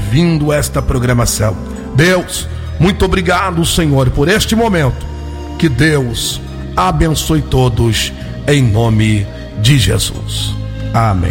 ouvindo esta programação. Deus, muito obrigado, Senhor, por este momento. Que Deus abençoe todos, em nome de Jesus. Amém.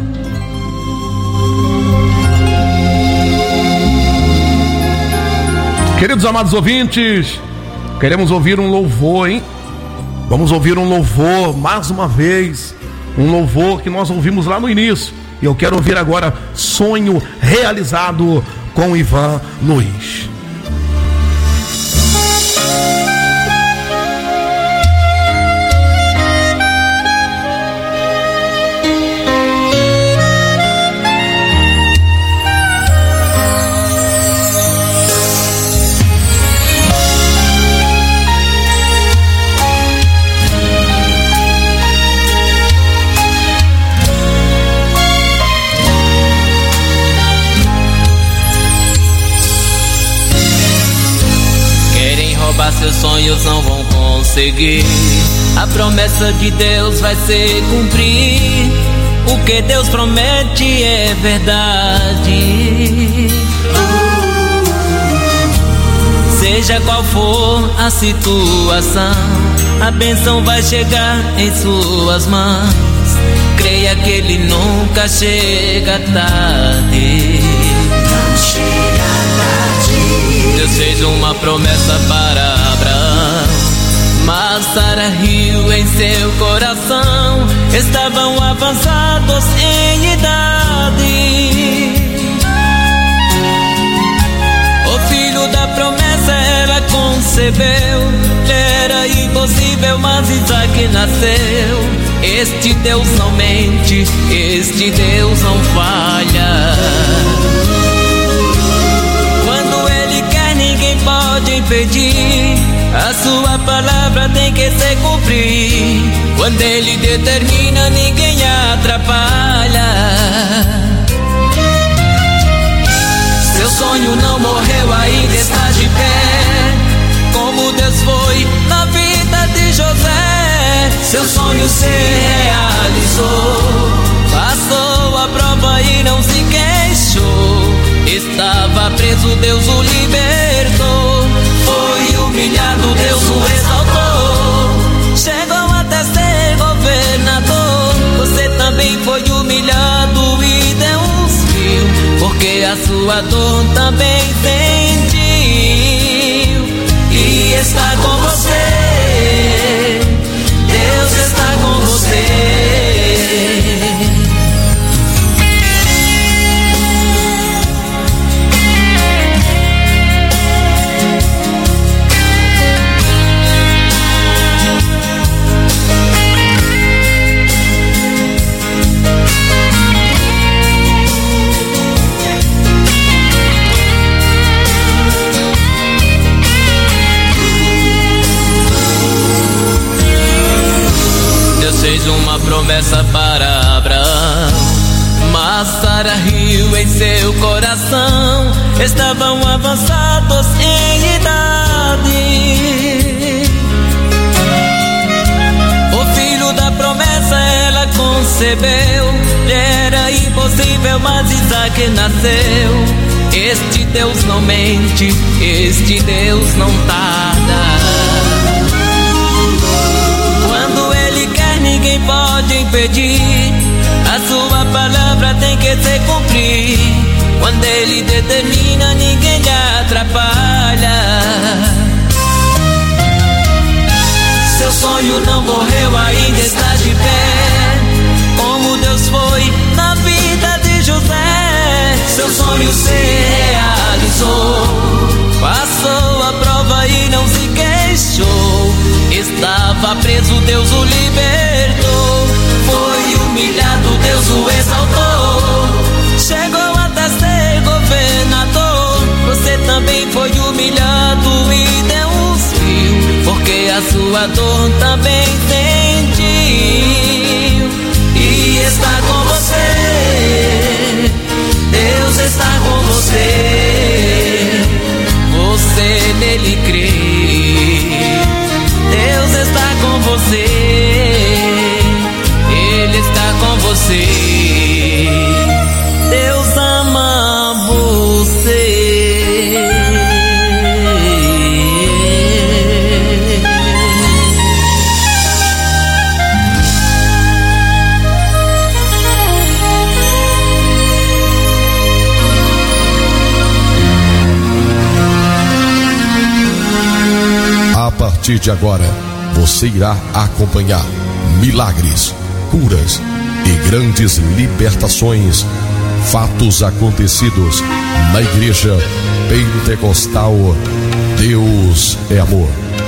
Queridos amados ouvintes, queremos ouvir um louvor, hein? Vamos ouvir um louvor mais uma vez, um louvor que nós ouvimos lá no início. E eu quero ouvir agora Sonho Realizado com Ivan Luiz. Seus sonhos não vão conseguir. A promessa de Deus vai se cumprir. O que Deus promete é verdade. Seja qual for a situação, a bênção vai chegar em suas mãos. Creia que Ele nunca chega tarde. Não chega tarde. Deus fez uma promessa para Abraão, mas Sara riu em seu coração. Estavam avançados em idade. O filho da promessa ela concebeu. Era impossível, mas Isaac nasceu. Este Deus não mente, este Deus não falha. Ninguém pode impedir, a sua palavra tem que se cumprir. Quando Ele determina, ninguém atrapalha. Seu sonho não morreu, ainda está de pé, como Deus foi na vida de José. Seu sonho se realizou, passou a prova e não se queixou. Estava preso, Deus o libertou. Foi humilhado, Deus o exaltou. Chegou até ser governador. Você também foi humilhado e Deus viu, porque a sua dor também sentiu. E está com você, Deus está com você. Fez uma promessa para Abraão, mas Sara riu em seu coração. Estavam avançados em idade. O filho da promessa ela concebeu. Era impossível, mas Isaac nasceu. Este Deus não mente, este Deus não tarda. Ninguém pode impedir, a sua palavra tem que se cumprir. Quando Ele determina, ninguém atrapalha. Seu sonho não morreu, ainda está de pé, como Deus foi na vida de José. Seu sonho se realizou, passou a prova e não se queixou. Estava preso, Deus o libertou. Foi humilhado, Deus o exaltou. Chegou até ser governador. Você também foi humilhado e Deus viu, porque a sua dor também sentiu. E está com você, Deus está com você. Você nele crê, Deus está com você, Ele está com você. Deus ama você. partir de agora, você irá acompanhar milagres, curas e grandes libertações, fatos acontecidos na Igreja Pentecostal Deus é Amor.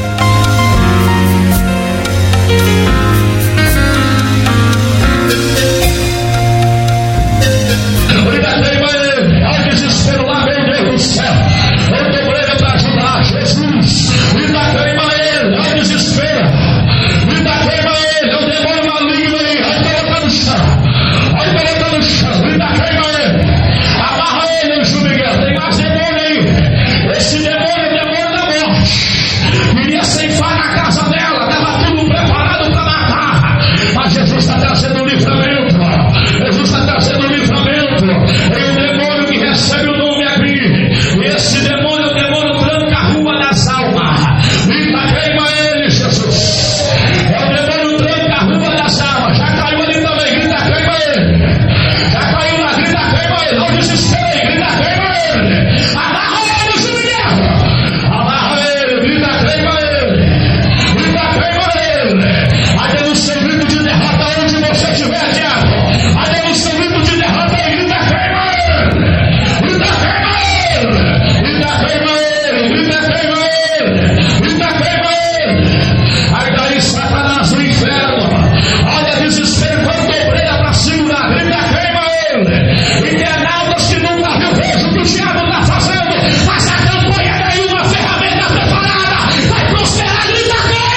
Olha o desespero lá, meu Deus do céu. Eu tô breve para ajudar Jesus. Me dá queima ele, olha o desespero. Me dá queima ele, eu demoro maligno aí. Olha colocar no chão. Olha colocar no chão. Me dá queima ele. Amarra ele, Anjo Miguel. Tem mais demônio aí. Esse demônio é o demônio da morte. Iria ceifar na casa dela. Estava tudo preparado para matar. Mas Jesus está trazendo livramento. Jesus está trazendo livramento. É o demônio que recebe o nome aqui. E esse demônio é o demônio tranca a rua das almas. Grita, queima ele, Jesus. É o demônio tranca a rua das almas. Já caiu ali também, grita, queima ele. Já caiu lá, grita, queima ele. Não desespera aí, grita, queima ele. Amarra ele, Julião. Amarra ele, grita, queima ele. Grita, queima ele. Aí tem o seu grito de derrota onde você estiver, diabo. Aí tem o seu grito de derrota aí, grita, queima ele. Grita, queima ele. Grita, queima ele. Grita, queima ele. Grita, queima ele. Aí daí Satanás do inferno. Olha desespero quando dobreia para segurar. Grita, queima ele. Internautas que nunca viu vejo o que o diabo está fazendo. Mas a campanha tem uma ferramenta preparada. Vai prosperar. Grita,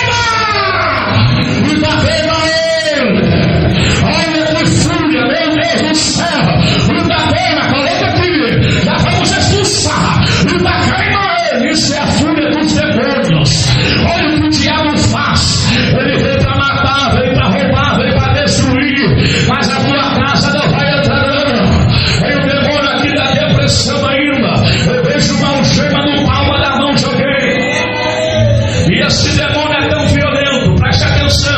queima. Grita, queima ele. Olha com fúria, meu Deus do céu. Grita, queima. Coloca aqui. Já vamos expulsar. Grita, queima ele. Isso é a fúria dos demônios. Olha o que o diabo faz. Ele veio para matar, veio para roubar, veio para destruir. Mas a tua casa não vai entrar, não. Tem o demônio aqui da depressão ainda. Eu vejo uma algema no palma da mão de alguém. E esse demônio é tão violento, preste atenção.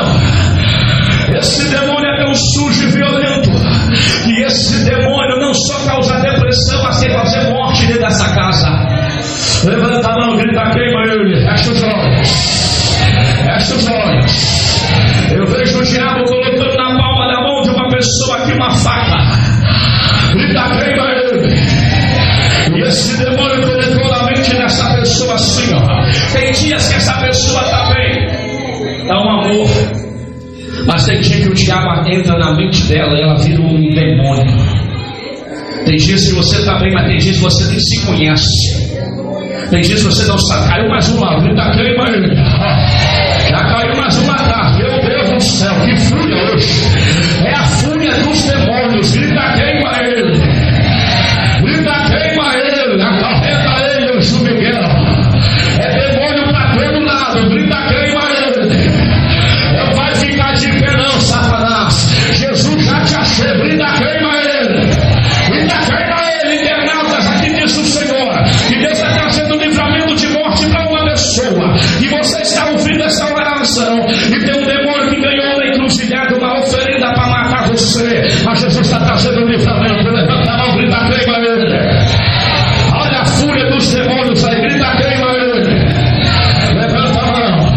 Esse demônio é tão sujo e violento que esse demônio não só causa depressão, mas quer fazer morte dentro dessa casa. Levanta a mão, grita, queima ele. Fecha os olhos. Fecha os olhos. Eu vejo o diabo colocando na palma da mão de uma pessoa aqui uma faca. Grita, queima ele. E esse demônio penetrou na mente dessa pessoa assim, ó. Tem dias que essa pessoa está bem, dá um amor. Mas tem dia que o diabo entra na mente dela e ela vira um demônio. Tem dias que você está bem, mas tem dias que você nem se conhece. Tem dias que você não sabe. Caiu mais um lá, grita, queima ele. Já caiu mais um lá atrás. Meu Deus do céu, que fúria hoje. É a fúria dos demônios. Grita, queima ele. Grita, queima ele. Acarreta ele, Anjo Miguel. É demônio para todo lado. Grita, queima ele. Não vai ficar de pé não, Satanás. Jesus já te achou. Grita, queima ele. Grita, queima ele. Internautas, aqui diz o Senhor que Deus está trazendo livramento de morte para uma pessoa. E você está ouvindo essa oração. E tem um demônio que ganhou na encruzilhada uma oferenda para matar você. Mas Jesus está trazendo livramento. Levanta a mão, grita, queima ele. Olha a fúria dos demônios aí. Grita, queima ele. Levanta a mão.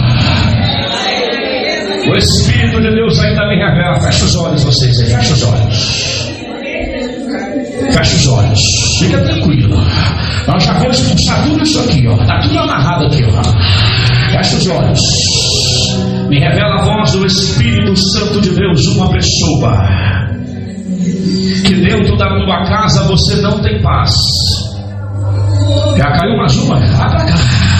O Espírito de Deus ainda me revela. Fecha os olhos vocês aí. Fecha os olhos. Fecha os olhos. Fica tranquilo. Nós já vamos expulsar tudo isso aqui, ó. Está tudo amarrado aqui, ó. Fecha os olhos. Me revela a voz do Espírito Santo de Deus, uma pessoa que dentro da tua casa você não tem paz. Já caiu mais uma? Vai pra cá.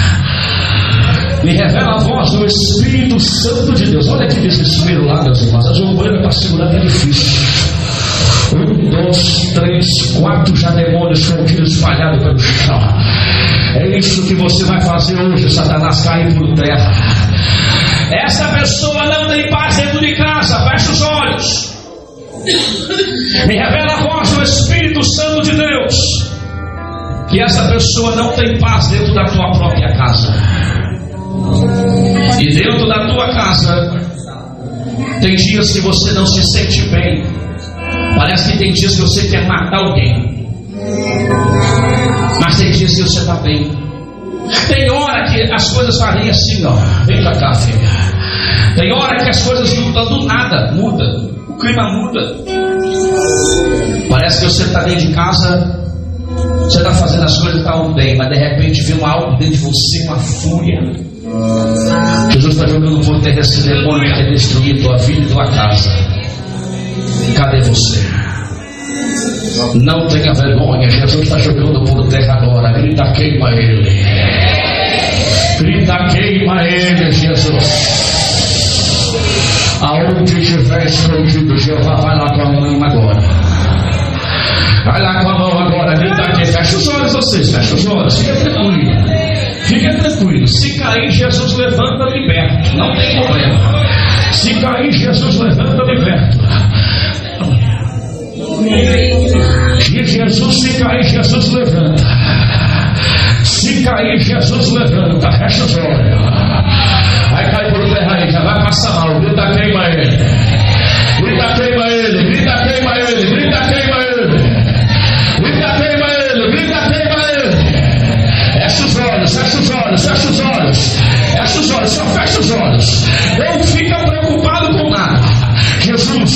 Me revela a voz do Espírito Santo de Deus. Olha que desespero lá, meus irmãos. A Joana para segurar é difícil. 1, 2, 3, 4 já demônios com o tiro espalhado pelo chão. É isso que você vai fazer hoje, Satanás cair por terra. Essa pessoa não tem paz dentro de casa. Fecha os olhos. Me revela a voz do Espírito Santo de Deus que essa pessoa não tem paz dentro da tua própria casa. E dentro da tua casa tem dias que você não se sente bem. Parece que tem dias que você quer matar alguém, mas tem dias que você está bem. Tem hora que que as coisas fazem assim, ó. Vem pra cá, filha. Tem hora que as coisas mudam do nada, muda. O clima muda. Parece que você está dentro de casa, você está fazendo as coisas, está bem, mas de repente vem algo dentro de você, uma fúria. Jesus está jogando por terra esse demônio que quer destruir tua vida e tua casa. Cadê você? Não tenha vergonha, Jesus está jogando por terra agora. Grita, queima ele. Grita, queima ele, Jesus. Aonde estiver escondido, Jeová, vai lá com a mão agora. Vai lá com a mão agora. Grita aqui, fecha os olhos vocês, fecha os olhos. Fica tranquilo. Fica tranquilo. Se cair, Jesus levanta, liberta. Não tem problema. Se cair, Jesus levanta, liberta. E Jesus, se cair, Jesus levanta. Se cair, Jesus levanta. Fecha os olhos. Vai cair por terra aí, já vai passar mal. Grita, queima ele. Grita, queima ele. Grita, queima ele. Grita, queima ele. Grita, queima ele. Grita, queima ele. Fecha os olhos, fecha os olhos, fecha os olhos. Fecha os olhos, só fecha os olhos. Não fica preocupado com nada. Jesus,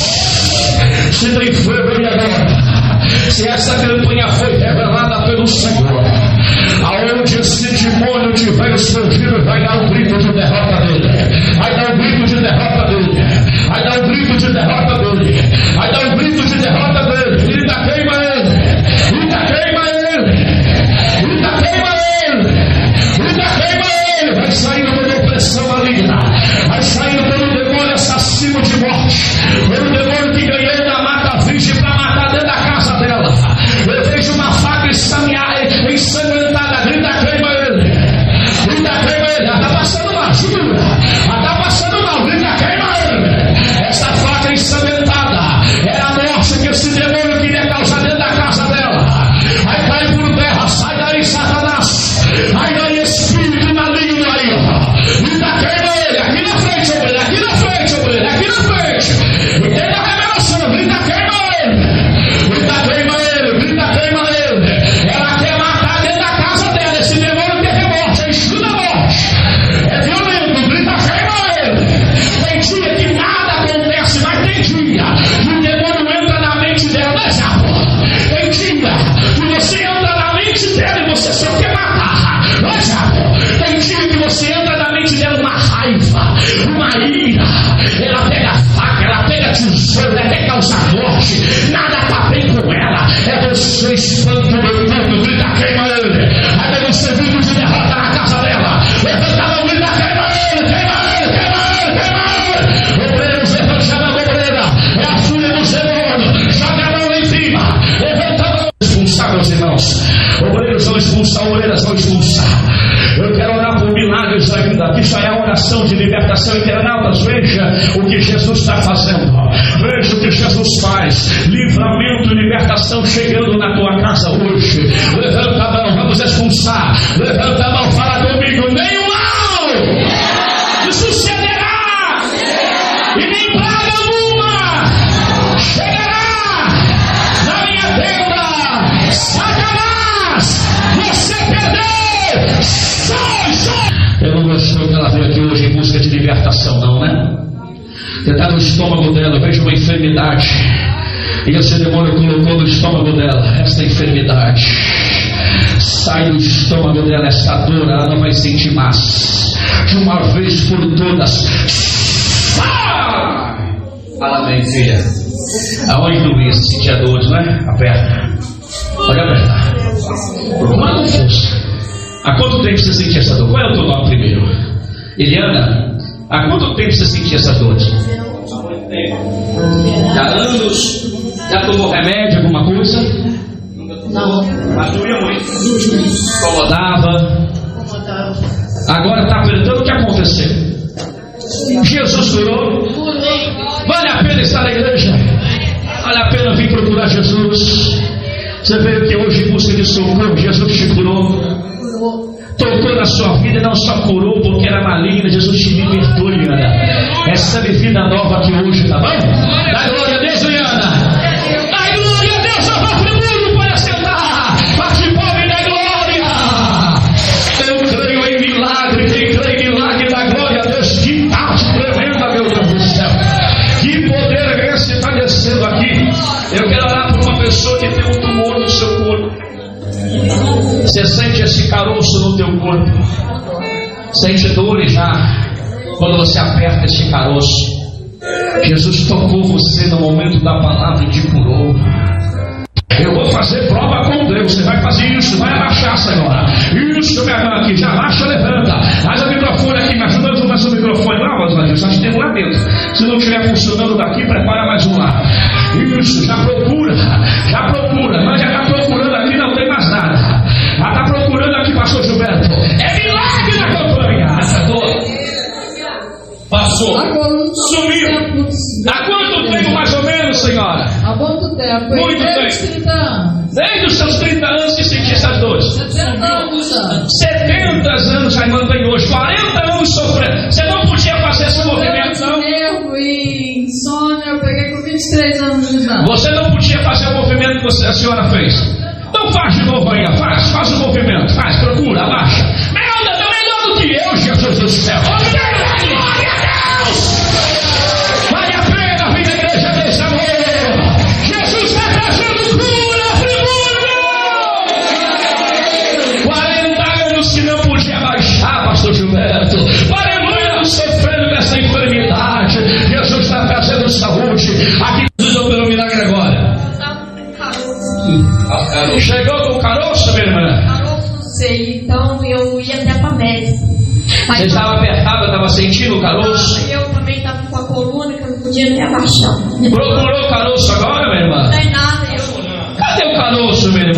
se tem fogo aí agora. Se essa campanha foi revelada pelo Senhor, aonde esse demônio tiver escondido, vai dar um grito de derrota dele. Vai dar um grito de derrota dele. Vai dar um grito de derrota dele. Vai dar um grito de derrota dele. Grita, queima ele. Grita, queima ele. Grita, queima ele. Grita, queima ele. Vai saindo toda opressão maligna. Vai saindo todo demônio assassino de morte. Todo demônio que ganhou da mata virgem para matar dentro da casa dela. Eu vejo uma faca ensanguentada. Grita, queima ele. Grita, queima ele. Ela está passando mal, jura. Ela está passando mal. Grita, queima ele. Essa faca ensanguentada era a morte que esse demônio queria causar dentro da casa dela. Aí cai por terra. Sai daí, Satanás. Sai daí, espírito maligno aí. Grita, queima ele. Aqui na frente, obreiro. Aqui na frente, obreiro. Aqui na frente. Entenda a revelação. Grita, queima ele. Grita, queima ele. Grita, queima ele. Ela quer matar dentro da casa dela. Esse demônio quer remorte. É espírito da morte. É violento. Grita, queima ele. Tem dia que nada acontece, mas tem dia que o demônio entra na mente dela, né, Japo? Tem dia que você entra na mente dela e você só quer matar, né, Japo? Tem dia que você entra na mente dela uma raiva, uma ira. Ela pega a faca, ela pega a tesoura, ela quer causar morte. Nada tá bem com ela. É você espanto do mundo. Grita, queima ele. Até você vindo de derrota na casa dela. Levanta a mão, grita, queima ele. Queima ele, queima ele, queima ele. Obreiros, levanta a mão, obreira. É a fúria do demônio. Joga a mão lá em cima. Levanta a mão. Expulsar, meus irmãos. Obreiros vão expulsar, obreiras vão expulsar. Eu quero orar por milagres ainda. Que já é a oração de libertação. Internautas, veja o que Jesus está fazendo. Veja o que Jesus faz. Livramento e libertação chegando na tua casa hoje. Levanta a mão, vamos expulsar. Levanta a mão, fala comigo. Nenhum mal te sucederá. E nem praga alguma chegará na minha tenda. Satanás, você perdeu. Eu não gostou que ela veio aqui hoje em busca de libertação, não, né? Tentar no estômago dela, eu vejo uma enfermidade. E esse demônio colocou no estômago dela essa enfermidade. Sai do estômago dela essa dor, ela não vai sentir mais. De uma vez por todas. Sai! Fala bem, filha. Aonde doía? Sentia dores, não é? Aperta. Pode apertar. Procura com força. Há quanto tempo você sentia essa dor? Qual é o teu nome primeiro? Eliana, há quanto tempo você sentia essa dor? Há muito tempo. Já anos? Já tomou remédio, alguma coisa? Não. Mas doía muito. Incomodava. Agora está apertando, o que aconteceu? Jesus curou. Vale a pena estar na igreja? Vale a pena vir procurar Jesus? Você veio aqui hoje em busca de socorro, Jesus te curou. Tocou na sua vida e não só curou porque era maligna, Jesus te libertou, Liana. Recebe vida nova aqui hoje, tá bom? Dá glória a Deus, Liana. Dá glória a Deus, abra o mundo para sentar. Bate palma e dá glória. Eu creio em milagres. Você sente esse caroço no teu corpo? Sente dores já quando você aperta esse caroço. Jesus tocou você no momento da palavra e te curou. Eu vou fazer prova com Deus. Você vai fazer isso, vai abaixar, Senhora. Isso, minha irmã aqui, já abaixa, levanta. Faz o microfone aqui, me ajuda a fazer o microfone lá, Rosângela. Acho que tem um lá dentro. Se não estiver funcionando daqui, prepara mais um lá. Isso, já procura. Mas já está procurando aqui, não tem mais nada. Já está procurando aqui, pastor Gilberto. É milagre na campanha. Essa dor passou. Sumiu. Há quanto tempo mais ou menos, senhora? Há muito tempo. Muito tempo. 30 anos. Desde os seus 30 anos que senti essas dores. 70 anos. 70 anos já mantém hoje. 40 anos sofrendo. Você não podia fazer esse movimento, não? Nervo e insônia, eu peguei com 23 anos de idade. Você não podia fazer o movimento que a senhora fez. Então faz de novo aí, faz o movimento. Faz, procura, abaixa. Melhor do que eu, Jesus do céu. Glória a Deus! Vale a pena vir à igreja desse amor. Jesus está trazendo cura, Friburgo! 40 anos que não podia baixar, pastor Gilberto. 40 anos sofrendo dessa enfermidade. Jesus está trazendo saúde. Aqui Jesus operou milagre agora. Chegou com o caroço, minha irmã? Caroço, não sei, então eu ia até para médico. Você estava apertada, estava sentindo o caroço? Eu também estava com a coluna que eu não podia me abaixar. Procurou o caroço agora, minha irmã? Não tem nada, Cadê o caroço, minha irmã?